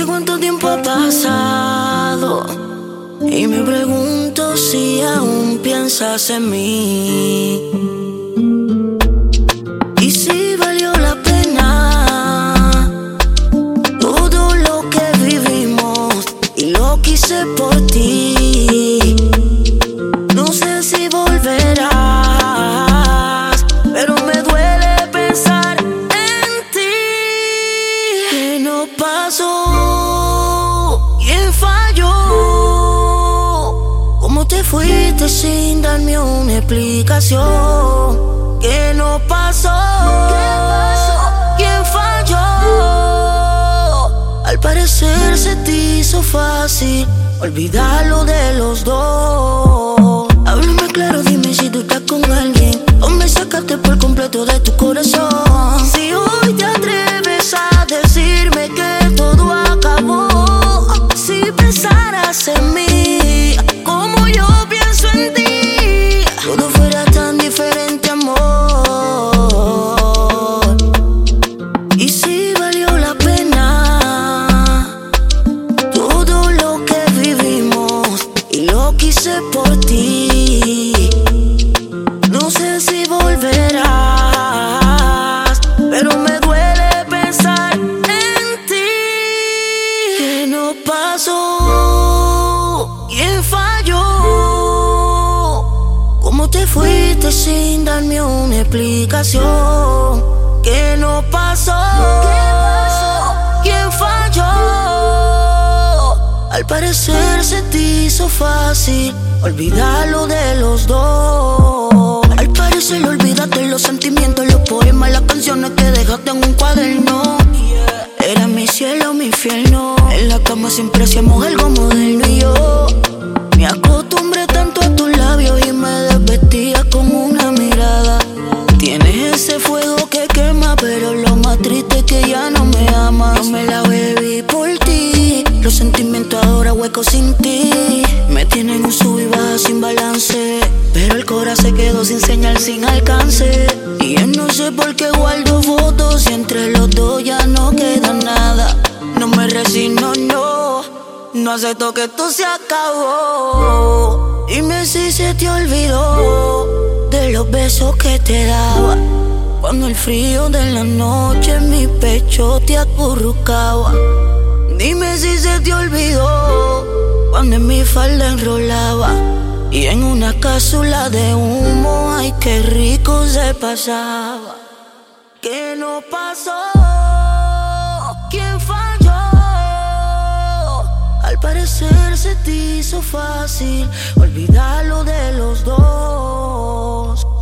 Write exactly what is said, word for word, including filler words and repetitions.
cuánto tiempo ha pasado y me pregunto si aún piensas en mí y si valió la pena todo lo que vivimos y lo que hice por ti. No sé si volverás, pero me duele pensar en ti. ¿Qué no pasó? ¿Quién falló? ¿Cómo te fuiste sin darme una explicación? ¿Qué no pasó? ¿Qué pasó? ¿Quién falló? Al parecer se te hizo fácil olvidarlo de los dos. Háblame claro, dime si tú estás con alguien o me sacaste por completo de tu corazón. Si hoy te atreves a decirme que todo acabó, si pensaras en mí como yo pienso en ti, todo fuera tan diferente, amor. Y si valió la pena todo lo que vivimos y lo que hice por ti. No sé si volverás, pero me duele pensar en ti. ¿Qué no pasó? ¿Quién falló? ¿Cómo te fuiste sin darme una explicación? ¿Qué no pasó? ¿Qué pasó? ¿Quién falló? Al parecer se te hizo fácil olvidarlo de los dos. Al parecer olvidaste los sentimientos, los poemas, las canciones que dejaste en un cuaderno. Era mi cielo, mi infierno. En la cama siempre hacíamos algo moderno y yo me acostumbré tanto a tus labios y me desvestía con una mirada. Tienes ese fuego que quema, pero lo más triste es que ya no me amas. No me la bebí por ti, los sentimientos ahora huecos sin ti. Me tienen un sub y baja sin balance, pero el corazón se quedó sin señal, sin alcance. Y yo no sé por qué guardo fotos y entre los dos ya no queda nada. No me resigno, no, no acepto que esto se acabó. Dime si se te olvidó de los besos que te daba cuando el frío de la noche en mi pecho te acurrucaba. Dime si se te olvidó cuando en mi falda enrolaba y en una cápsula de humo, ay, qué rico se pasaba. ¿Qué no pasó? ¿Quién falló? Al parecer se te hizo fácil olvidarlo de los dos.